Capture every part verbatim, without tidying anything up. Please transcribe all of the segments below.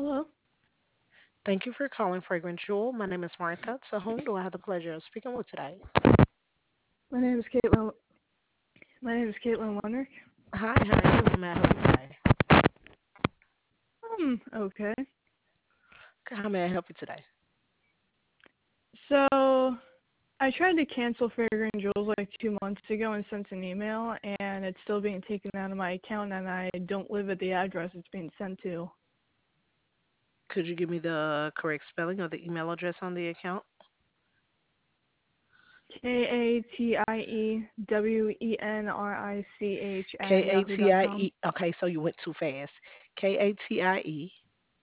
Hello, Thank you for calling Fragrant Jewel. My name is Martha. To whom do I have the pleasure of speaking with today? my name is Caitlin. My name is Caitlin Wondrick. Hi, how are you? How may I help you today? Um, okay. How may I help you today? So I tried to cancel Fragrant Jewels like two months ago and sent an email, and it's still being taken out of my account, and I don't live at the address it's being sent to. Could you give me the correct spelling of the email address on the account? K A T I E W E N R I C H K at A yahoo T dot I com. E. Okay, so you went too fast. K A T I E.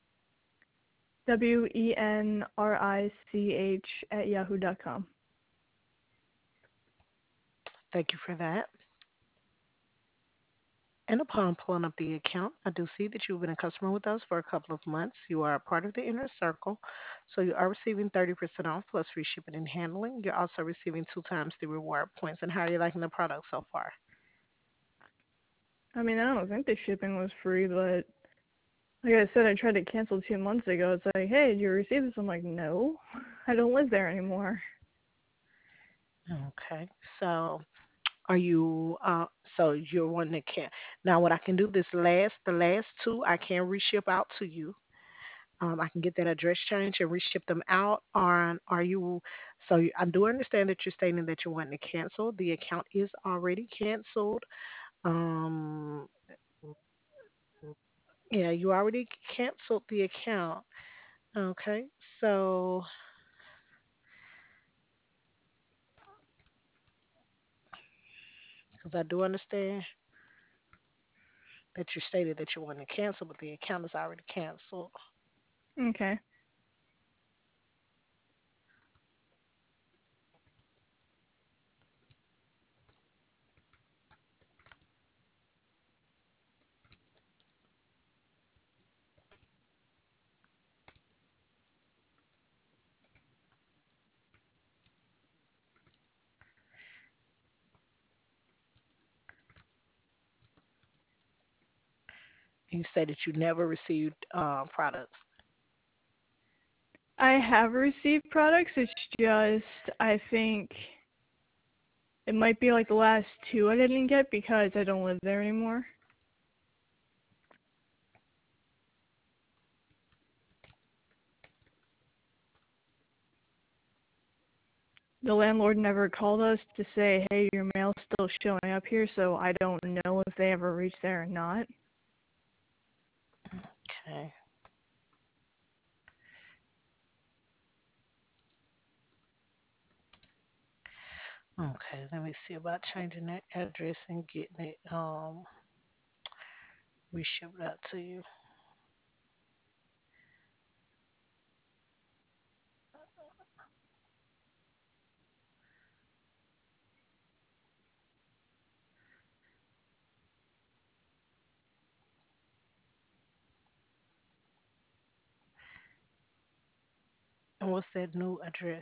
W E N R I C H at yahoo dot com. Thank you for that. And upon pulling up the account, I do see that you've been a customer with us for a couple of months. You are a part of the inner circle, so you are receiving thirty percent off plus free shipping and handling. You're also receiving two times the reward points. And how are you liking the product so far? I mean, I don't think the shipping was free, but like I said, I tried to cancel two months ago. It's like, hey, did you receive this? I'm like, no, I don't live there anymore. Okay. So are you uh so you're one that can now what I can do this last the last two I can reship out to you. Um I can get that address change and reship them out on are you so you, I do understand that you're stating that you're wanting to cancel. The account is already canceled. Um yeah, you already canceled the account. Okay. So because I do understand that you stated that you want to cancel, but the account is already canceled. Okay. You said that you never received uh, products. I have received products. It's just, I think it might be like the last two I didn't get because I don't live there anymore. The landlord never called us to say, hey, your mail's still showing up here, so I don't know if they ever reached there or not. Okay. Okay. Let me see about changing that address and getting it um reshipped out to you. And what's that new address?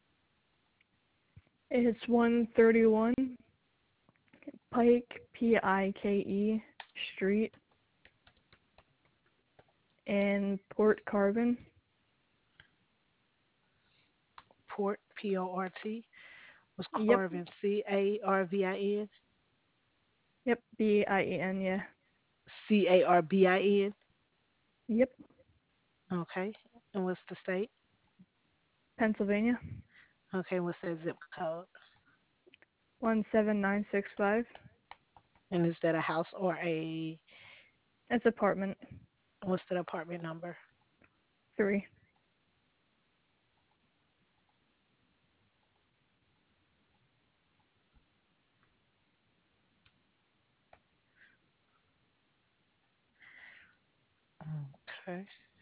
It's one thirty-one Pike, P I K E, Street in Port Carbon. Port P O R T. Was Yep, Carvin C A R V I N? yep, B I E N, yeah. C A R B I N. Yep, Okay. And what's the state? Pennsylvania, Okay. What's that zip code? one seven nine six five. And is that a house or a It's apartment what's that apartment number? three. Okay.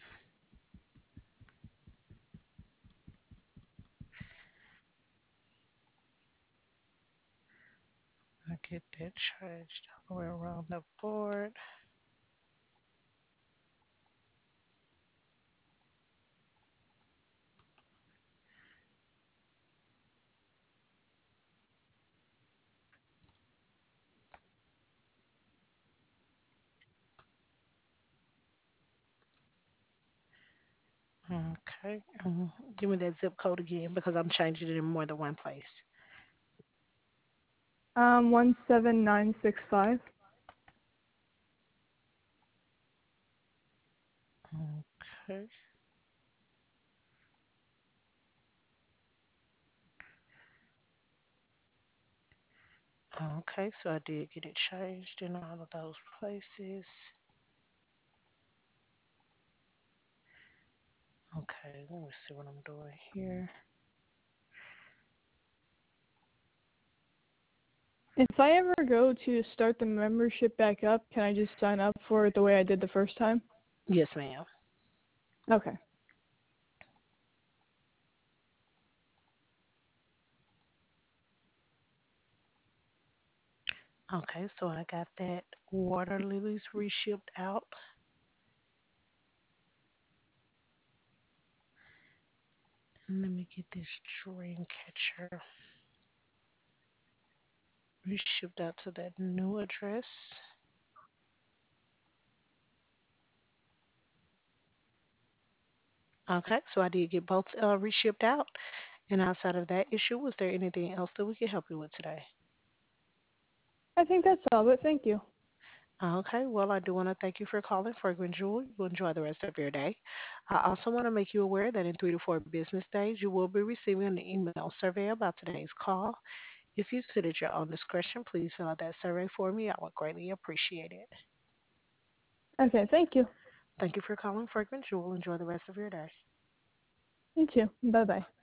I get that changed all the way around the board. Okay. Um, give me that zip code again because I'm changing it in more than one place. Um, one seven nine six five. Okay. Okay, so I did get it changed in all of those places. Okay, let me see what I'm doing here. If I ever go to start the membership back up, can I just sign up for it the way I did the first time? Yes, ma'am. Okay. Okay, so I got that water lilies reshipped out. Let me get this dream catcher reshipped out to that new address. Okay, so I did get both uh, reshipped out. And outside of that issue, was there anything else that we could help you with today? I think that's all, but thank you. Okay, well, I do want to thank you for calling Fragrant Jewel. You enjoy the rest of your day. I also want to make you aware that in three to four business days, you will be receiving an email survey about today's call. If you could, at your own discretion, please fill out that survey for me. I would greatly appreciate it. Okay, thank you. Thank you for calling Fragrant Jewel. Enjoy the rest of your day. You too. Bye bye.